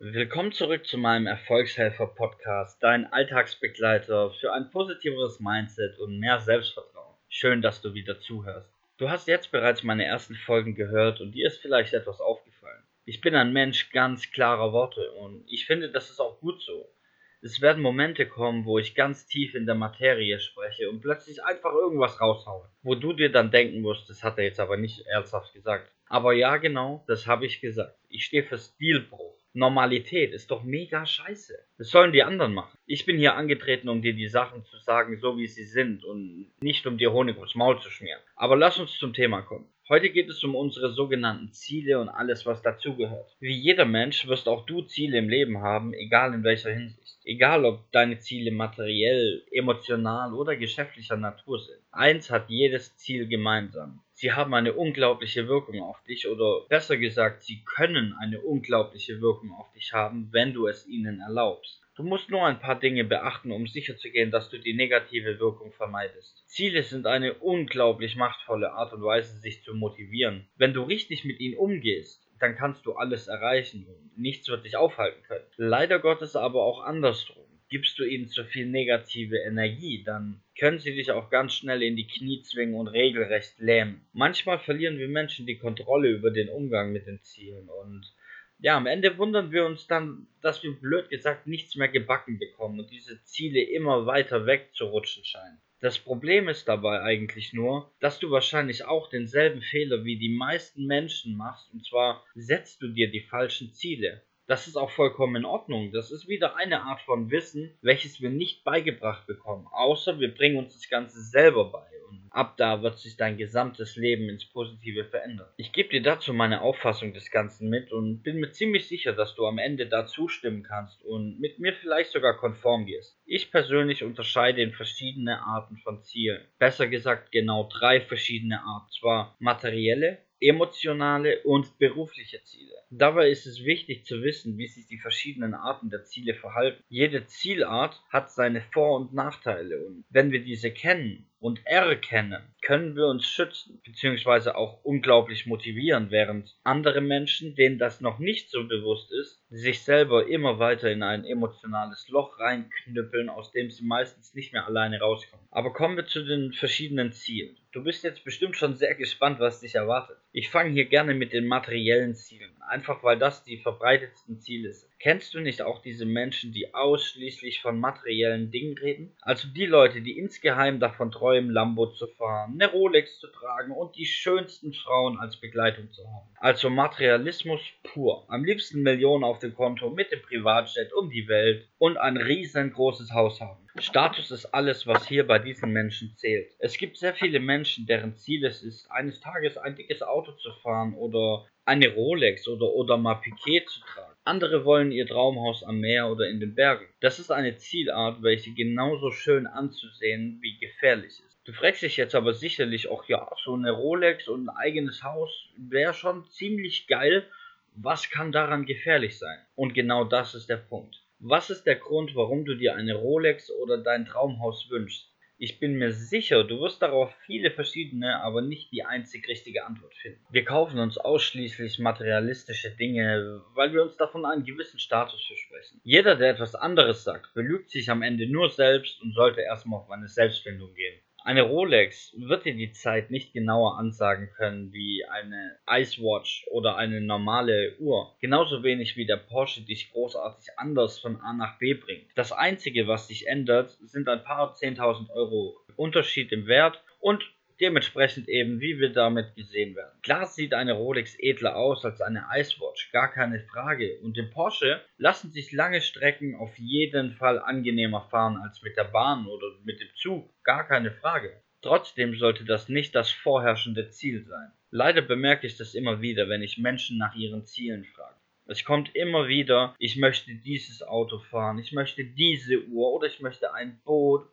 Willkommen zurück zu meinem Erfolgshelfer-Podcast, dein Alltagsbegleiter für ein positiveres Mindset und mehr Selbstvertrauen. Schön, dass du wieder zuhörst. Du hast jetzt bereits meine ersten Folgen gehört und dir ist vielleicht etwas aufgefallen. Ich bin ein Mensch ganz klarer Worte und ich finde, das ist auch gut so. Es werden Momente kommen, wo ich ganz tief in der Materie spreche und plötzlich einfach irgendwas raushaue, wo du dir dann denken musst, das hat er jetzt aber nicht ernsthaft gesagt. Aber ja, genau, das habe ich gesagt. Ich stehe für Stilbruch. Normalität ist doch mega scheiße. Das sollen die anderen machen. Ich bin hier angetreten, um dir die Sachen zu sagen, so wie sie sind und nicht um dir Honig ums Maul zu schmieren. Aber lass uns zum Thema kommen. Heute geht es um unsere sogenannten Ziele und alles, was dazugehört. Wie jeder Mensch wirst auch du Ziele im Leben haben, egal in welcher Hinsicht. Egal, ob deine Ziele materiell, emotional oder geschäftlicher Natur sind. Eins hat jedes Ziel gemeinsam. Sie haben eine unglaubliche Wirkung auf dich oder besser gesagt, sie können eine unglaubliche Wirkung auf dich haben, wenn du es ihnen erlaubst. Du musst nur ein paar Dinge beachten, um sicherzugehen, dass du die negative Wirkung vermeidest. Ziele sind eine unglaublich machtvolle Art und Weise, sich zu motivieren. Wenn du richtig mit ihnen umgehst, dann kannst du alles erreichen und nichts wird dich aufhalten können. Leider Gottes aber auch andersrum. Gibst du ihnen zu viel negative Energie, dann können sie dich auch ganz schnell in die Knie zwingen und regelrecht lähmen. Manchmal verlieren wir Menschen die Kontrolle über den Umgang mit den Zielen und ja, am Ende wundern wir uns dann, dass wir blöd gesagt nichts mehr gebacken bekommen und diese Ziele immer weiter wegzurutschen scheinen. Das Problem ist dabei eigentlich nur, dass du wahrscheinlich auch denselben Fehler wie die meisten Menschen machst, und zwar setzt du dir die falschen Ziele. Das ist auch vollkommen in Ordnung. Das ist wieder eine Art von Wissen, welches wir nicht beigebracht bekommen, außer wir bringen uns das Ganze selber bei. Und ab da wird sich dein gesamtes Leben ins Positive verändern. Ich gebe dir dazu meine Auffassung des Ganzen mit und bin mir ziemlich sicher, dass du am Ende da zustimmen kannst und mit mir vielleicht sogar konform gehst. Ich persönlich unterscheide in verschiedene Arten von Zielen. Besser gesagt genau 3 verschiedene Arten. Zwar materielle, emotionale und berufliche Ziele. Dabei ist es wichtig zu wissen, wie sich die verschiedenen Arten der Ziele verhalten. Jede Zielart hat seine Vor- und Nachteile und wenn wir diese kennen und erkennen, können wir uns schützen bzw. auch unglaublich motivieren, während andere Menschen, denen das noch nicht so bewusst ist, sich selber immer weiter in ein emotionales Loch reinknüppeln, aus dem sie meistens nicht mehr alleine rauskommen. Aber kommen wir zu den verschiedenen Zielen. Du bist jetzt bestimmt schon sehr gespannt, was dich erwartet. Ich fange hier gerne mit den materiellen Zielen, einfach weil das die verbreitetsten Ziele sind. Kennst du nicht auch diese Menschen, die ausschließlich von materiellen Dingen reden? Also die Leute, die insgeheim davon träumen, Lambo zu fahren, eine Rolex zu tragen und die schönsten Frauen als Begleitung zu haben. Also Materialismus pur. Am liebsten Millionen auf dem Konto mit dem Privatjet um die Welt und ein riesengroßes Haus haben. Status ist alles, was hier bei diesen Menschen zählt. Es gibt sehr viele Menschen, deren Ziel es ist, eines Tages ein dickes Auto zu fahren oder eine Rolex oder mal Piquet zu tragen. Andere wollen ihr Traumhaus am Meer oder in den Bergen. Das ist eine Zielart, welche genauso schön anzusehen wie gefährlich ist. Du fragst dich jetzt aber sicherlich auch, ja, so eine Rolex und ein eigenes Haus wäre schon ziemlich geil. Was kann daran gefährlich sein? Und genau das ist der Punkt. Was ist der Grund, warum du dir eine Rolex oder dein Traumhaus wünschst? Ich bin mir sicher, du wirst darauf viele verschiedene, aber nicht die einzig richtige Antwort finden. Wir kaufen uns ausschließlich materialistische Dinge, weil wir uns davon einen gewissen Status versprechen. Jeder, der etwas anderes sagt, belügt sich am Ende nur selbst und sollte erstmal auf eine Selbstfindung gehen. Eine Rolex wird dir die Zeit nicht genauer ansagen können wie eine Icewatch oder eine normale Uhr. Genauso wenig wie der Porsche dich großartig anders von A nach B bringt. Das Einzige, was sich ändert, sind ein paar 10.000 Euro Unterschied im Wert und dementsprechend eben, wie wir damit gesehen werden. Klar sieht eine Rolex edler aus als eine Icewatch, gar keine Frage. Und im Porsche lassen sich lange Strecken auf jeden Fall angenehmer fahren als mit der Bahn oder mit dem Zug, gar keine Frage. Trotzdem sollte das nicht das vorherrschende Ziel sein. Leider bemerke ich das immer wieder, wenn ich Menschen nach ihren Zielen frage. Es kommt immer wieder, ich möchte dieses Auto fahren, ich möchte diese Uhr oder ich möchte ein Boot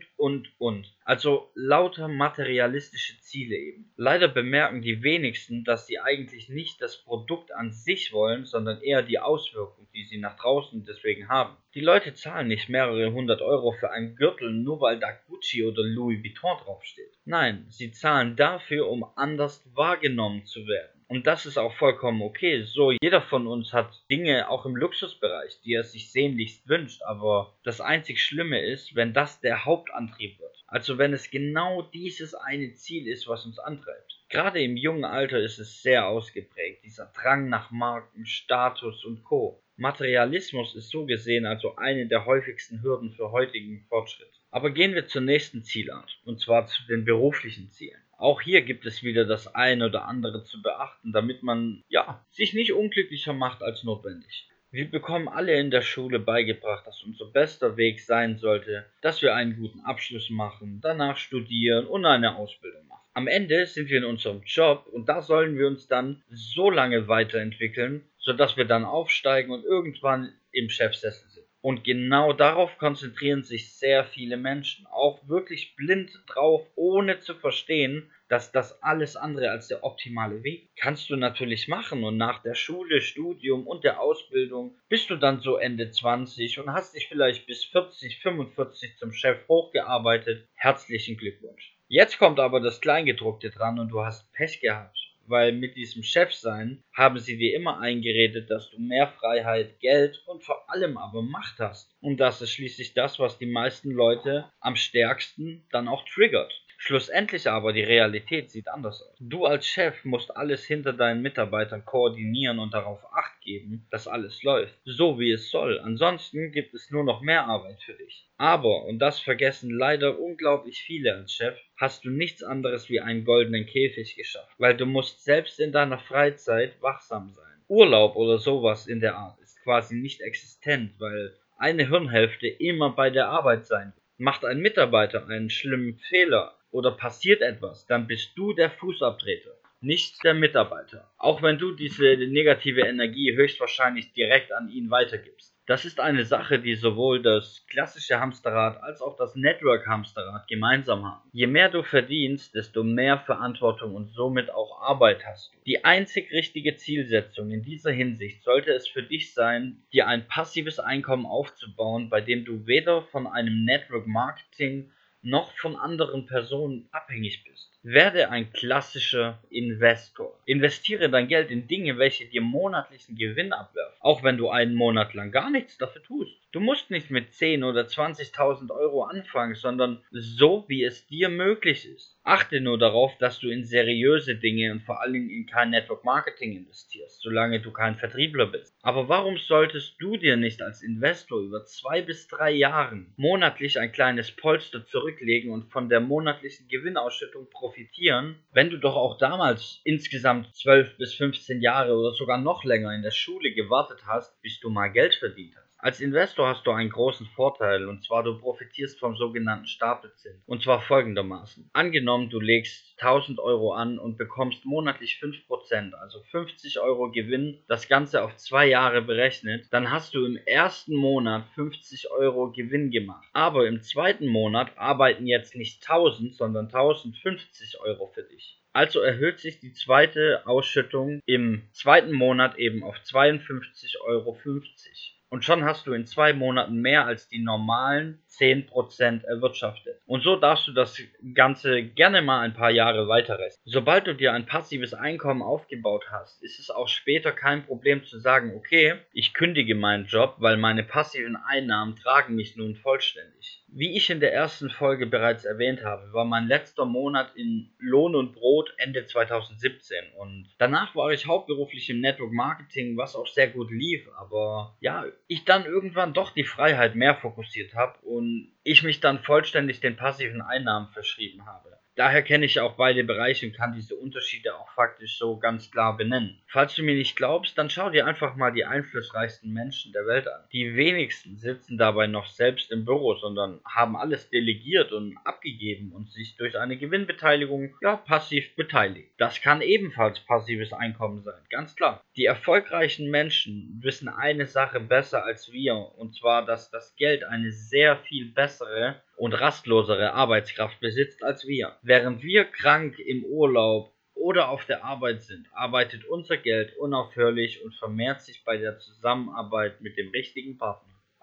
und. Also lauter materialistische Ziele eben. Leider bemerken die wenigsten, dass sie eigentlich nicht das Produkt an sich wollen, sondern eher die Auswirkung, die sie nach draußen deswegen haben. Die Leute zahlen nicht mehrere 100 € für einen Gürtel, nur weil da Gucci oder Louis Vuitton draufsteht. Nein, sie zahlen dafür, um anders wahrgenommen zu werden. Und das ist auch vollkommen okay. So, jeder von uns hat Dinge auch im Luxusbereich, die er sich sehnlichst wünscht, aber das einzig Schlimme ist, wenn das der Hauptantrieb wird. Also wenn es genau dieses eine Ziel ist, was uns antreibt. Gerade im jungen Alter ist es sehr ausgeprägt, dieser Drang nach Marken, Status und Co. Materialismus ist so gesehen also eine der häufigsten Hürden für heutigen Fortschritt. Aber gehen wir zur nächsten Zielart, und zwar zu den beruflichen Zielen. Auch hier gibt es wieder das ein oder andere zu beachten, damit man sich nicht unglücklicher macht als notwendig. Wir bekommen alle in der Schule beigebracht, dass unser bester Weg sein sollte, dass wir einen guten Abschluss machen, danach studieren und eine Ausbildung machen. Am Ende sind wir in unserem Job und da sollen wir uns dann so lange weiterentwickeln, sodass wir dann aufsteigen und irgendwann im Chefsessel sind. Und genau darauf konzentrieren sich sehr viele Menschen, auch wirklich blind drauf, ohne zu verstehen, dass das alles andere als der optimale Weg ist. Kannst du natürlich machen und nach der Schule, Studium und der Ausbildung bist du dann so Ende 20 und hast dich vielleicht bis 40, 45 zum Chef hochgearbeitet. Herzlichen Glückwunsch. Jetzt kommt aber das Kleingedruckte dran und du hast Pech gehabt. Weil mit diesem Chefsein haben sie dir immer eingeredet, dass du mehr Freiheit, Geld und vor allem aber Macht hast. Und das ist schließlich das, was die meisten Leute am stärksten dann auch triggert. Schlussendlich aber die Realität sieht anders aus. Du als Chef musst alles hinter deinen Mitarbeitern koordinieren und darauf Acht geben, dass alles läuft, so wie es soll. Ansonsten gibt es nur noch mehr Arbeit für dich. Aber, und das vergessen leider unglaublich viele als Chef, hast du nichts anderes wie einen goldenen Käfig geschafft, weil du musst selbst in deiner Freizeit wachsam sein. Urlaub oder sowas in der Art ist quasi nicht existent, weil eine Hirnhälfte immer bei der Arbeit sein wird. Macht ein Mitarbeiter einen schlimmen Fehler oder passiert etwas, dann bist du der Fußabtreter, nicht der Mitarbeiter. Auch wenn du diese negative Energie höchstwahrscheinlich direkt an ihn weitergibst. Das ist eine Sache, die sowohl das klassische Hamsterrad als auch das Network-Hamsterrad gemeinsam haben. Je mehr du verdienst, desto mehr Verantwortung und somit auch Arbeit hast du. Die einzig richtige Zielsetzung in dieser Hinsicht sollte es für dich sein, dir ein passives Einkommen aufzubauen, bei dem du weder von einem Network-Marketing noch von anderen Personen abhängig bist. Werde ein klassischer Investor. Investiere dein Geld in Dinge, welche dir monatlichen Gewinn abwerfen, auch wenn du einen Monat lang gar nichts dafür tust. Du musst nicht mit 10.000 oder 20.000 Euro anfangen, sondern so, wie es dir möglich ist. Achte nur darauf, dass du in seriöse Dinge und vor allen Dingen in kein Network Marketing investierst, solange du kein Vertriebler bist. Aber warum solltest du dir nicht als Investor über 2 bis 3 Jahren monatlich ein kleines Polster zurücklegen und von der monatlichen Gewinnausschüttung profitieren, wenn du doch auch damals insgesamt 12 bis 15 Jahre oder sogar noch länger in der Schule gewartet hast, bis du mal Geld verdient hast? Als Investor hast du einen großen Vorteil, und zwar du profitierst vom sogenannten Stapelzins. Und zwar folgendermaßen. Angenommen, du legst 1000 Euro an und bekommst monatlich 5%, also 50 Euro Gewinn, das Ganze auf 2 Jahre berechnet, dann hast du im ersten Monat 50 Euro Gewinn gemacht. Aber im zweiten Monat arbeiten jetzt nicht 1000, sondern 1050 Euro für dich. Also erhöht sich die zweite Ausschüttung im zweiten Monat eben auf 52,50 Euro. Und schon hast du in 2 Monaten mehr als die normalen 10% erwirtschaftet. Und so darfst du das Ganze gerne mal ein paar Jahre weiterrechnen. Sobald du dir ein passives Einkommen aufgebaut hast, ist es auch später kein Problem zu sagen, okay, ich kündige meinen Job, weil meine passiven Einnahmen tragen mich nun vollständig. Wie ich in der ersten Folge bereits erwähnt habe, war mein letzter Monat in Lohn und Brot Ende 2017 und danach war ich hauptberuflich im Network Marketing, was auch sehr gut lief, aber ich dann irgendwann doch die Freiheit mehr fokussiert habe und ich mich dann vollständig den passiven Einnahmen verschrieben habe. Daher kenne ich auch beide Bereiche und kann diese Unterschiede auch faktisch so ganz klar benennen. Falls du mir nicht glaubst, dann schau dir einfach mal die einflussreichsten Menschen der Welt an. Die wenigsten sitzen dabei noch selbst im Büro, sondern haben alles delegiert und abgegeben und sich durch eine Gewinnbeteiligung passiv beteiligt. Das kann ebenfalls passives Einkommen sein, ganz klar. Die erfolgreichen Menschen wissen eine Sache besser als wir, und zwar, dass das Geld eine sehr viel bessere und rastlosere Arbeitskraft besitzt als wir. Während wir krank, im Urlaub oder auf der Arbeit sind, arbeitet unser Geld unaufhörlich und vermehrt sich bei der Zusammenarbeit mit dem richtigen Partner.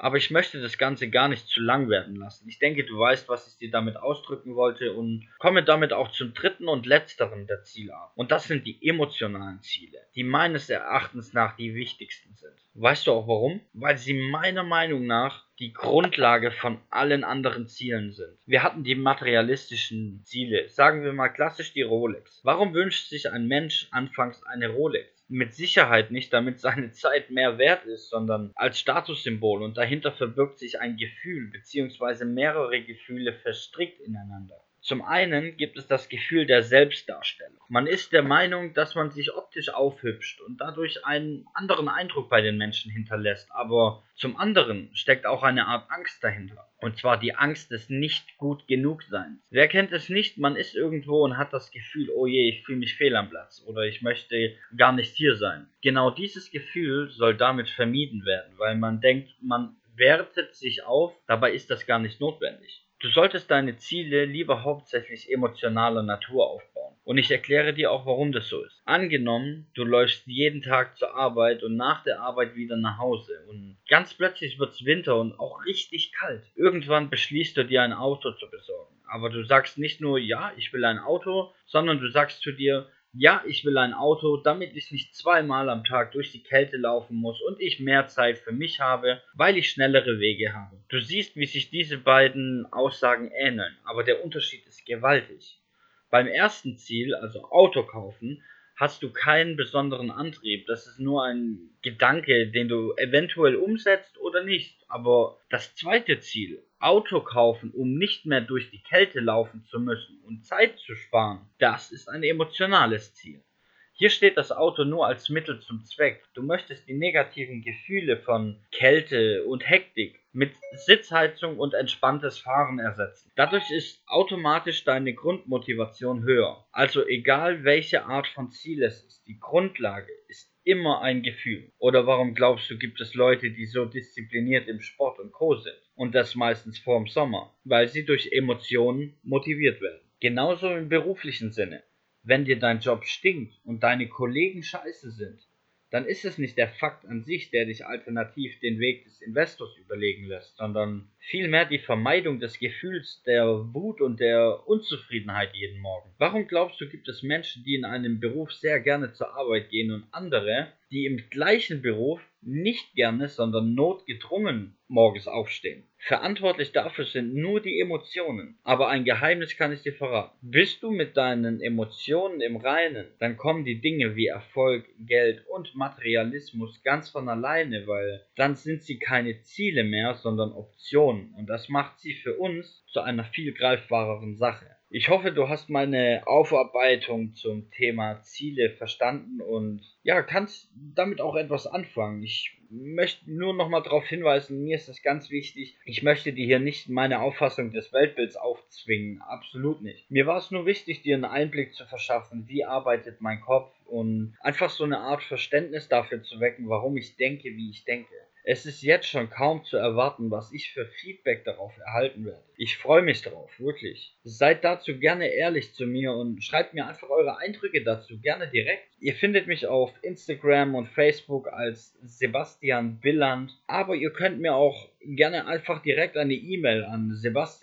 Aber ich möchte das Ganze gar nicht zu lang werden lassen. Ich denke, du weißt, was ich dir damit ausdrücken wollte und komme damit auch zum dritten und letzteren der Zielart. Und das sind die emotionalen Ziele, die meines Erachtens nach die wichtigsten sind. Weißt du auch warum? Weil sie meiner Meinung nach die Grundlage von allen anderen Zielen sind. Wir hatten die materialistischen Ziele, sagen wir mal klassisch die Rolex. Warum wünscht sich ein Mensch anfangs eine Rolex? Mit Sicherheit nicht, damit seine Zeit mehr wert ist, sondern als Statussymbol, und dahinter verbirgt sich ein Gefühl bzw. mehrere Gefühle verstrickt ineinander. Zum einen gibt es das Gefühl der Selbstdarstellung. Man ist der Meinung, dass man sich optisch aufhübscht und dadurch einen anderen Eindruck bei den Menschen hinterlässt, aber zum anderen steckt auch eine Art Angst dahinter. Und zwar die Angst des Nicht-Gut-Genug-Seins. Wer kennt es nicht? Man ist irgendwo und hat das Gefühl, oh je, ich fühle mich fehl am Platz oder ich möchte gar nicht hier sein. Genau dieses Gefühl soll damit vermieden werden, weil man denkt, man wertet sich auf, dabei ist das gar nicht notwendig. Du solltest deine Ziele lieber hauptsächlich emotionaler Natur aufbauen. Und ich erkläre dir auch, warum das so ist. Angenommen, du läufst jeden Tag zur Arbeit und nach der Arbeit wieder nach Hause und ganz plötzlich wird's Winter und auch richtig kalt. Irgendwann beschließt du dir ein Auto zu besorgen. Aber du sagst nicht nur, ja, ich will ein Auto, sondern du sagst zu dir, ja, ich will ein Auto, damit ich nicht zweimal am Tag durch die Kälte laufen muss und ich mehr Zeit für mich habe, weil ich schnellere Wege habe. Du siehst, wie sich diese beiden Aussagen ähneln, aber der Unterschied ist gewaltig. Beim ersten Ziel, also Auto kaufen, hast du keinen besonderen Antrieb. Das ist nur ein Gedanke, den du eventuell umsetzt oder nicht. Aber das zweite Ziel, Auto kaufen, um nicht mehr durch die Kälte laufen zu müssen und Zeit zu sparen, das ist ein emotionales Ziel. Hier steht das Auto nur als Mittel zum Zweck. Du möchtest die negativen Gefühle von Kälte und Hektik mit Sitzheizung und entspanntes Fahren ersetzen. Dadurch ist automatisch deine Grundmotivation höher. Also egal welche Art von Ziel es ist, die Grundlage ist immer ein Gefühl. Oder warum glaubst du, gibt es Leute, die so diszipliniert im Sport und Co. sind? Und das meistens vorm Sommer, weil sie durch Emotionen motiviert werden. Genauso im beruflichen Sinne. Wenn dir dein Job stinkt und deine Kollegen scheiße sind, dann ist es nicht der Fakt an sich, der dich alternativ den Weg des Investors überlegen lässt, sondern vielmehr die Vermeidung des Gefühls der Wut und der Unzufriedenheit jeden Morgen. Warum glaubst du, gibt es Menschen, die in einem Beruf sehr gerne zur Arbeit gehen und andere, die im gleichen Beruf nicht gerne, sondern notgedrungen morgens aufstehen? Verantwortlich dafür sind nur die Emotionen. Aber ein Geheimnis kann ich dir verraten. Bist du mit deinen Emotionen im Reinen, dann kommen die Dinge wie Erfolg, Geld und Materialismus ganz von alleine, weil dann sind sie keine Ziele mehr, sondern Optionen. Und das macht sie für uns zu einer viel greifbareren Sache. Ich hoffe, du hast meine Aufarbeitung zum Thema Ziele verstanden und ja, kannst damit auch etwas anfangen. Ich möchte nur noch mal darauf hinweisen, mir ist das ganz wichtig, ich möchte dir hier nicht meine Auffassung des Weltbilds aufzwingen, absolut nicht. Mir war es nur wichtig, dir einen Einblick zu verschaffen, wie arbeitet mein Kopf und einfach so eine Art Verständnis dafür zu wecken, warum ich denke, wie ich denke. Es ist jetzt schon kaum zu erwarten, was ich für Feedback darauf erhalten werde. Ich freue mich darauf, wirklich. Seid dazu gerne ehrlich zu mir und schreibt mir einfach eure Eindrücke dazu, gerne direkt. Ihr findet mich auf Instagram und Facebook als Sebastian Billand, aber ihr könnt mir auch gerne einfach direkt eine E-Mail an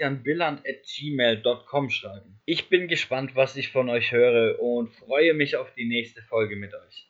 sebastianbilland@gmail.com schreiben. Ich bin gespannt, was ich von euch höre und freue mich auf die nächste Folge mit euch.